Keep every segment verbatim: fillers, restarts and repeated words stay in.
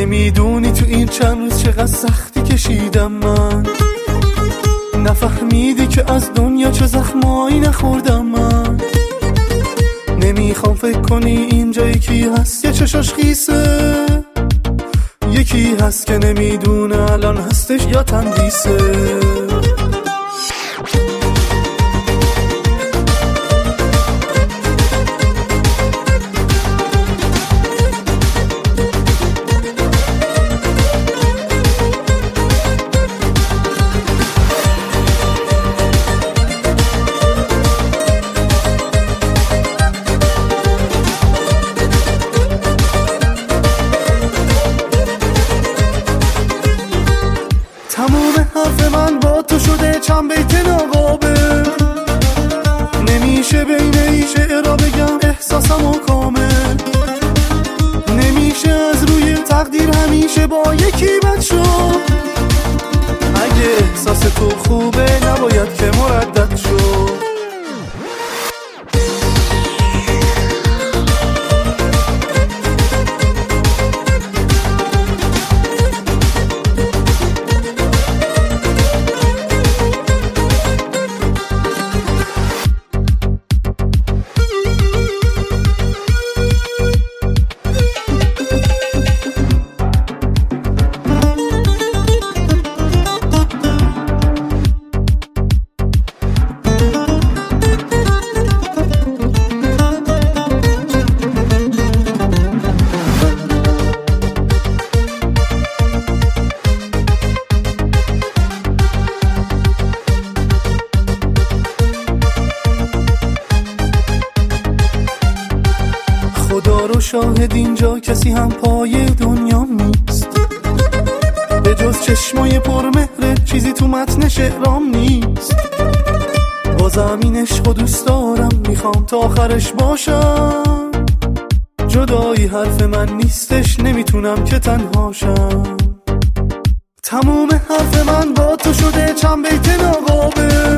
نمیدونی تو این چند روز چقدر سختی کشیدم من، نفهمیدی که از دنیا چه زخمایی نخوردم من. نمیخوام فکر کنی اینجا یکی هست یه چشاش خیسه، یکی هست که نمیدونه الان هستش یا تندیسه. تمام حرف من با تو شده چند بیت ناقابل، نمیشه بین این شعرها بگم احساسمو کامل. نمیشه از روی تقدیر همیشه با یکی بد شد، اگه احساس تو خوبه نباید که مردد شد. خدا رو شاهد اینجا کسی هم پای دنیا نیست، به جز چشمای پرمهرت چیزی تو متن شعرام نیست. بازم این عشق و دوست دارم، میخوام تا آخرش باشم. جدایی حرف من نیستش، نمیتونم که تنهاشم. تموم حرف من با تو شده چند بیت ناقابل،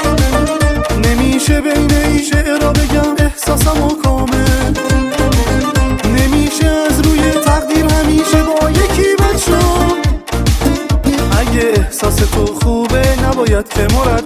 نمیشه بین این شعرها بگم احساسمو کامل. نمیشه از روی تقدیر همیشه با یکی بد شد، اگه احساس تو خوبه نباید که مرد